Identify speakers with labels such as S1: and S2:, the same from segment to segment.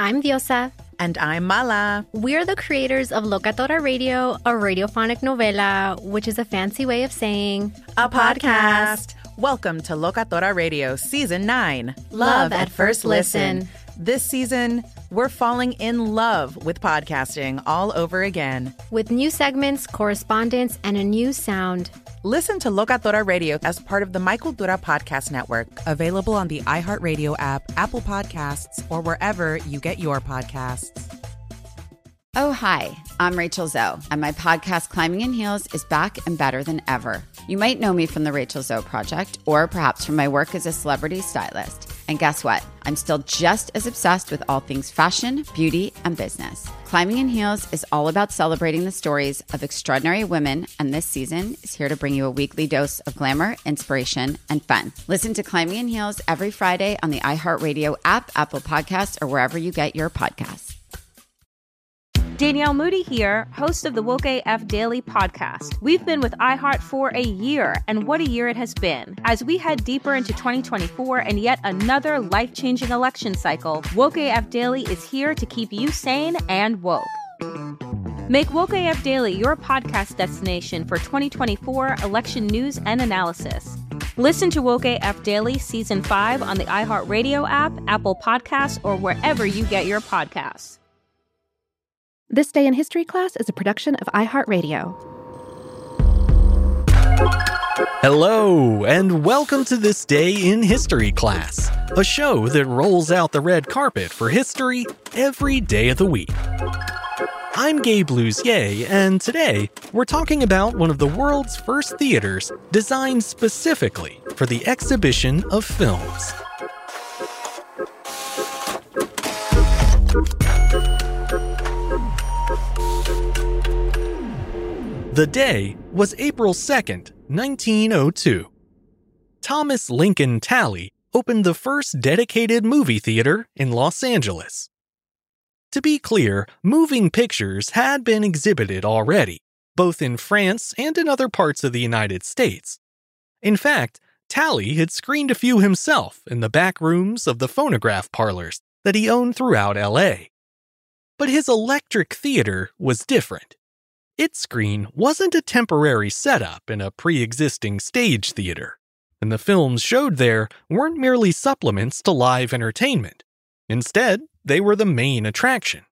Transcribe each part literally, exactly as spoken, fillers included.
S1: I'm Diosa.
S2: And I'm Mala.
S1: We're the creators of Locatora Radio, a radiophonic novela, which is a fancy way of saying
S2: a, a podcast. podcast. Welcome to Locatora Radio Season nine.
S1: Love, love at, at First listen. listen.
S2: This season, we're falling in love with podcasting all over again.
S1: With new segments, correspondence, and a new sound.
S2: Listen to Locatora Radio as part of the My Cultura Podcast Network, available on the iHeartRadio app, Apple Podcasts, or wherever you get your podcasts.
S3: Oh, hi, I'm Rachel Zoe, and my podcast, Climbing in Heels, is back and better than ever. You might know me from the Rachel Zoe Project, or perhaps from my work as a celebrity stylist. And guess what? I'm still just as obsessed with all things fashion, beauty, and business. Climbing in Heels is all about celebrating the stories of extraordinary women, and this season is here to bring you a weekly dose of glamour, inspiration, and fun. Listen to Climbing in Heels every Friday on the iHeartRadio app, Apple Podcasts, or wherever you get your podcasts.
S4: Danielle Moody here, host of the Woke A F Daily podcast. We've been with iHeart for a year, and what a year it has been. As we head deeper into twenty twenty-four and yet another life-changing election cycle, Woke A F Daily is here to keep you sane and woke. Make Woke A F Daily your podcast destination for twenty twenty-four election news and analysis. Listen to Woke A F Daily Season five on the iHeartRadio app, Apple Podcasts, or wherever you get your podcasts.
S5: This Day in History class is a production of iHeartRadio.
S6: Hello, and welcome to This Day in History class, a show that rolls out the red carpet for history every day of the week. I'm Gabe Luzier, and today we're talking about one of the world's first theaters designed specifically for the exhibition of films. The day was April second, nineteen oh two. Thomas Lincoln Talley opened the first dedicated movie theater in Los Angeles. To be clear, moving pictures had been exhibited already, both in France and in other parts of the United States. In fact, Talley had screened a few himself in the back rooms of the phonograph parlors that he owned throughout L A. But his electric theater was different. Its screen wasn't a temporary setup in a pre-existing stage theater, and the films showed there weren't merely supplements to live entertainment. Instead, they were the main attraction.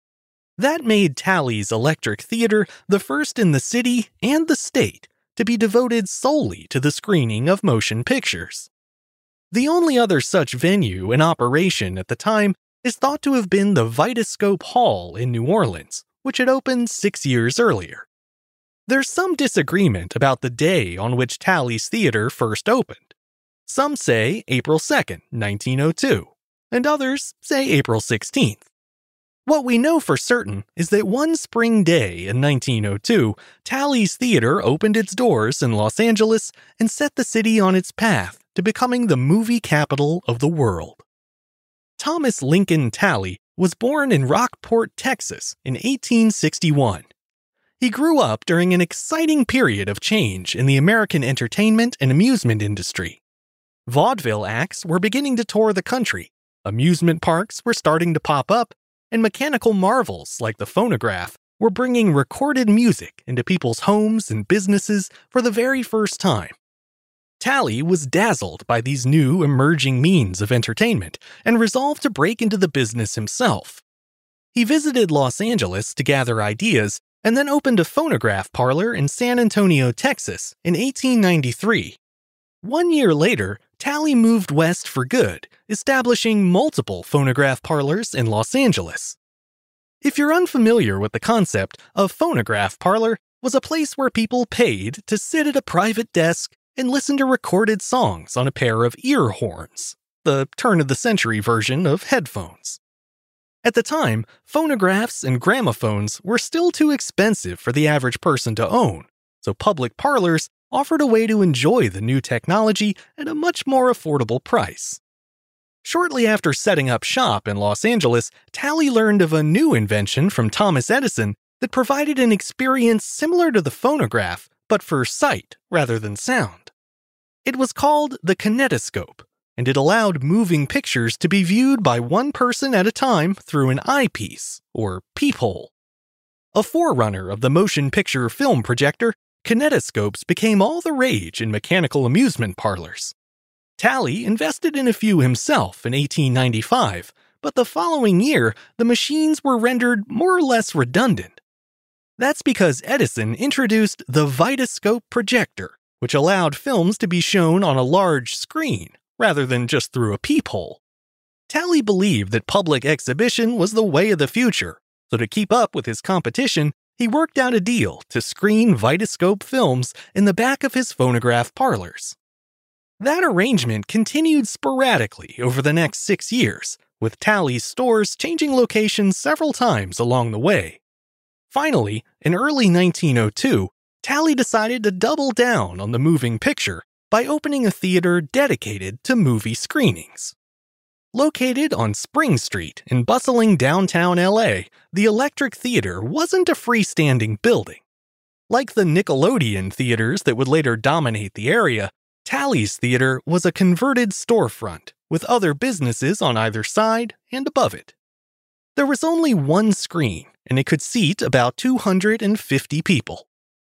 S6: That made Talley's Electric Theater the first in the city and the state to be devoted solely to the screening of motion pictures. The only other such venue in operation at the time is thought to have been the Vitascope Hall in New Orleans, which had opened six years earlier. There's some disagreement about the day on which Talley's Theater first opened. Some say April second, nineteen oh two, and others say April sixteenth. What we know for certain is that one spring day in nineteen oh two, Talley's Theater opened its doors in Los Angeles and set the city on its path to becoming the movie capital of the world. Thomas Lincoln Talley was born in Rockport, Texas in eighteen sixty-one. He grew up during an exciting period of change in the American entertainment and amusement industry. Vaudeville acts were beginning to tour the country, amusement parks were starting to pop up, and mechanical marvels like the phonograph were bringing recorded music into people's homes and businesses for the very first time. Talley was dazzled by these new emerging means of entertainment and resolved to break into the business himself. He visited Los Angeles to gather ideas and then opened a phonograph parlor in San Antonio, Texas in eighteen ninety-three. One year later, Talley moved west for good, establishing multiple phonograph parlors in Los Angeles. If you're unfamiliar with the concept, a phonograph parlor was a place where people paid to sit at a private desk and listen to recorded songs on a pair of ear horns, the turn-of-the-century version of headphones. At the time, phonographs and gramophones were still too expensive for the average person to own, so public parlors offered a way to enjoy the new technology at a much more affordable price. Shortly after setting up shop in Los Angeles, Talley learned of a new invention from Thomas Edison that provided an experience similar to the phonograph, but for sight rather than sound. It was called the kinetoscope, and it allowed moving pictures to be viewed by one person at a time through an eyepiece, or peephole. A forerunner of the motion picture film projector, kinetoscopes became all the rage in mechanical amusement parlors. Talley invested in a few himself in eighteen ninety-five, but the following year, the machines were rendered more or less redundant. That's because Edison introduced the Vitascope projector, which allowed films to be shown on a large screen, rather than just through a peephole. Talley believed that public exhibition was the way of the future, so to keep up with his competition, he worked out a deal to screen Vitascope films in the back of his phonograph parlors. That arrangement continued sporadically over the next six years, with Talley's stores changing locations several times along the way. Finally, in early nineteen oh two, Talley decided to double down on the moving picture by opening a theater dedicated to movie screenings. Located on Spring Street in bustling downtown L A, the Electric Theater wasn't a freestanding building. Like the Nickelodeon theaters that would later dominate the area, Talley's theater was a converted storefront with other businesses on either side and above it. There was only one screen, and it could seat about two hundred fifty people.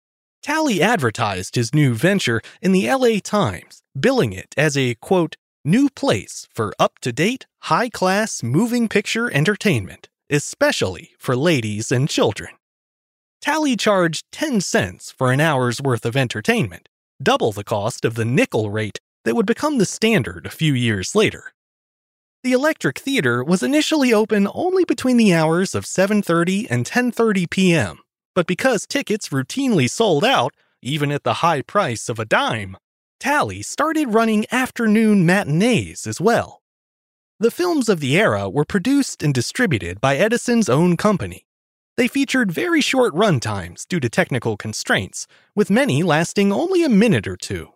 S6: Talley advertised his new venture in the L A Times, billing it as a, quote, new place for up-to-date, high-class moving picture entertainment, especially for ladies and children. Talley charged ten cents for an hour's worth of entertainment, double the cost of the nickel rate that would become the standard a few years later. The Electric Theater was initially open only between the hours of seven thirty and ten thirty p.m., but because tickets routinely sold out, even at the high price of a dime, Talley started running afternoon matinees as well. The films of the era were produced and distributed by Edison's own company. They featured very short run times due to technical constraints, with many lasting only a minute or two.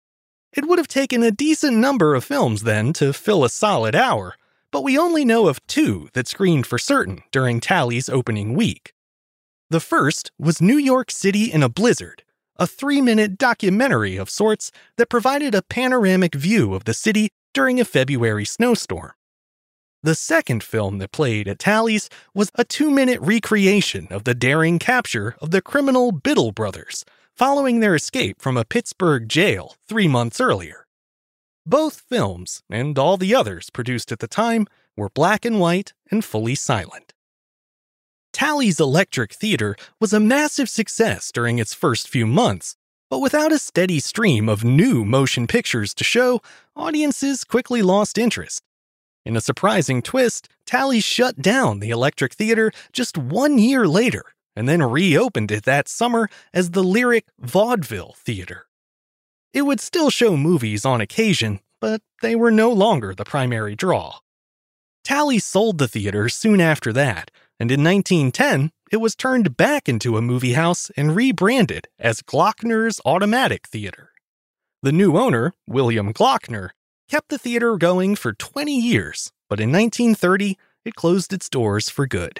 S6: It would have taken a decent number of films then to fill a solid hour, but we only know of two that screened for certain during Talley's opening week. The first was New York City in a Blizzard, a three-minute documentary of sorts that provided a panoramic view of the city during a February snowstorm. The second film that played at Talley's was a two-minute recreation of the daring capture of the criminal Biddle brothers, following their escape from a Pittsburgh jail three months earlier. Both films, and all the others produced at the time, were black and white and fully silent. Talley's Electric Theater was a massive success during its first few months, but without a steady stream of new motion pictures to show, audiences quickly lost interest. In a surprising twist, Talley shut down the Electric Theater just one year later, and then reopened it that summer as the Lyric Vaudeville Theater. It would still show movies on occasion, but they were no longer the primary draw. Talley sold the theater soon after that, and in nineteen ten, it was turned back into a movie house and rebranded as Glockner's Automatic Theater. The new owner, William Glockner, kept the theater going for twenty years, but in nineteen thirty, it closed its doors for good.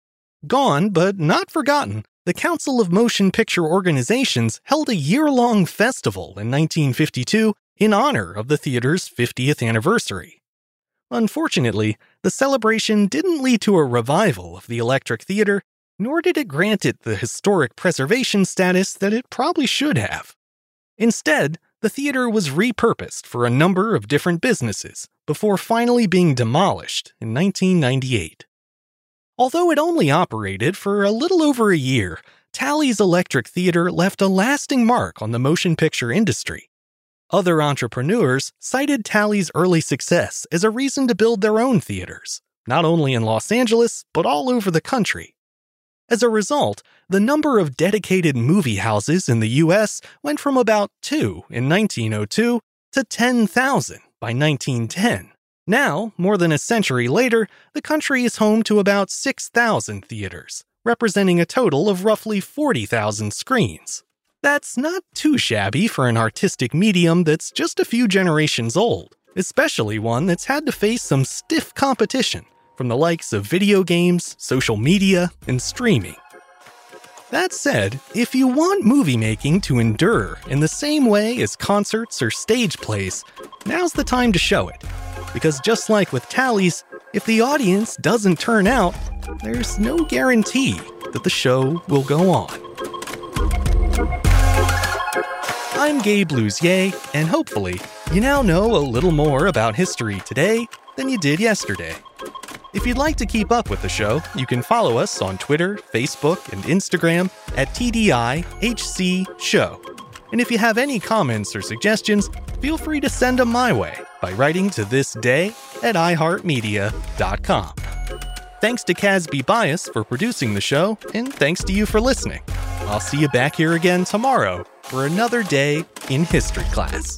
S6: Gone, but not forgotten, the Council of Motion Picture Organizations held a year-long festival in nineteen fifty-two in honor of the theater's fiftieth anniversary. Unfortunately, the celebration didn't lead to a revival of the Electric Theater, nor did it grant it the historic preservation status that it probably should have. Instead, the theater was repurposed for a number of different businesses before finally being demolished in nineteen ninety-eight. Although it only operated for a little over a year, Talley's Electric Theater left a lasting mark on the motion picture industry. Other entrepreneurs cited Talley's early success as a reason to build their own theaters, not only in Los Angeles, but all over the country. As a result, the number of dedicated movie houses in the U S went from about two in nineteen oh two to ten thousand by nineteen ten. Now, more than a century later, the country is home to about six thousand theaters, representing a total of roughly forty thousand screens. That's not too shabby for an artistic medium that's just a few generations old, especially one that's had to face some stiff competition from the likes of video games, social media, and streaming. That said, if you want movie making to endure in the same way as concerts or stage plays, now's the time to show it. Because just like with tallies, if the audience doesn't turn out, there's no guarantee that the show will go on. I'm Gabe Luzier, and hopefully, you now know a little more about history today than you did yesterday. If you'd like to keep up with the show, you can follow us on Twitter, Facebook, and Instagram at T D I H C Show. And if you have any comments or suggestions, feel free to send them my way by writing to thisday at i heart media dot com. Thanks to Casby Bias for producing the show, and thanks to you for listening. I'll see you back here again tomorrow for another day in history class.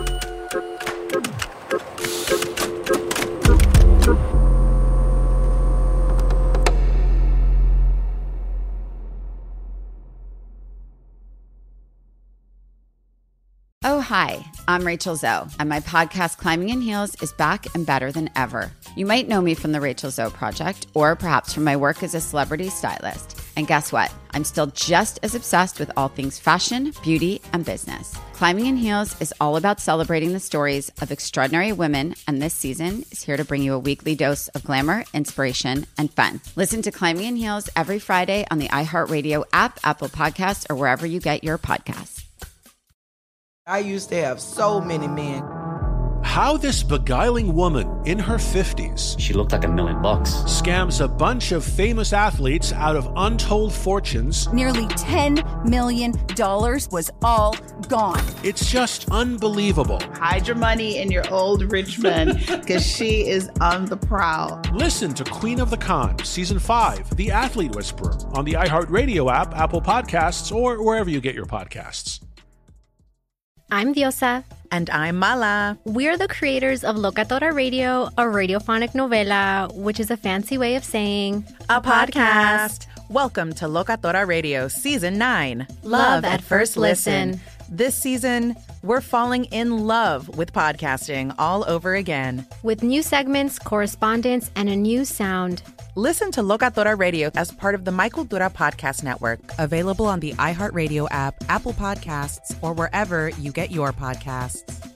S3: Oh, hi, I'm Rachel Zoe, and my podcast, Climbing in Heels, is back and better than ever. You might know me from the Rachel Zoe Project, or perhaps from my work as a celebrity stylist. And guess what? I'm still just as obsessed with all things fashion, beauty, and business. Climbing in Heels is all about celebrating the stories of extraordinary women, and this season is here to bring you a weekly dose of glamour, inspiration, and fun. Listen to Climbing in Heels every Friday on the iHeartRadio app, Apple Podcasts, or wherever you get your podcasts.
S7: I used to have so many men.
S8: How this beguiling woman in her fifties,
S9: she looked like a million bucks,
S8: scams a bunch of famous athletes out of untold fortunes.
S10: Nearly ten million dollars was all gone.
S8: It's just unbelievable.
S11: Hide your money in your old rich man, because she is on the prowl.
S8: Listen to Queen of the Con, Season five, The Athlete Whisperer, on the iHeartRadio app, Apple Podcasts, or wherever you get your podcasts.
S1: I'm Diosa.
S2: And I'm Mala.
S1: We're the creators of Locatora Radio, a radiophonic novela, which is a fancy way of saying
S2: a podcast. Welcome to Locatora Radio Season nine.
S1: Love at First Listen.
S2: This season, we're falling in love with podcasting all over again.
S1: With new segments, correspondence, and a new sound.
S2: Listen to Locatora Radio as part of the Michael Dura Podcast Network, available on the iHeartRadio app, Apple Podcasts, or wherever you get your podcasts.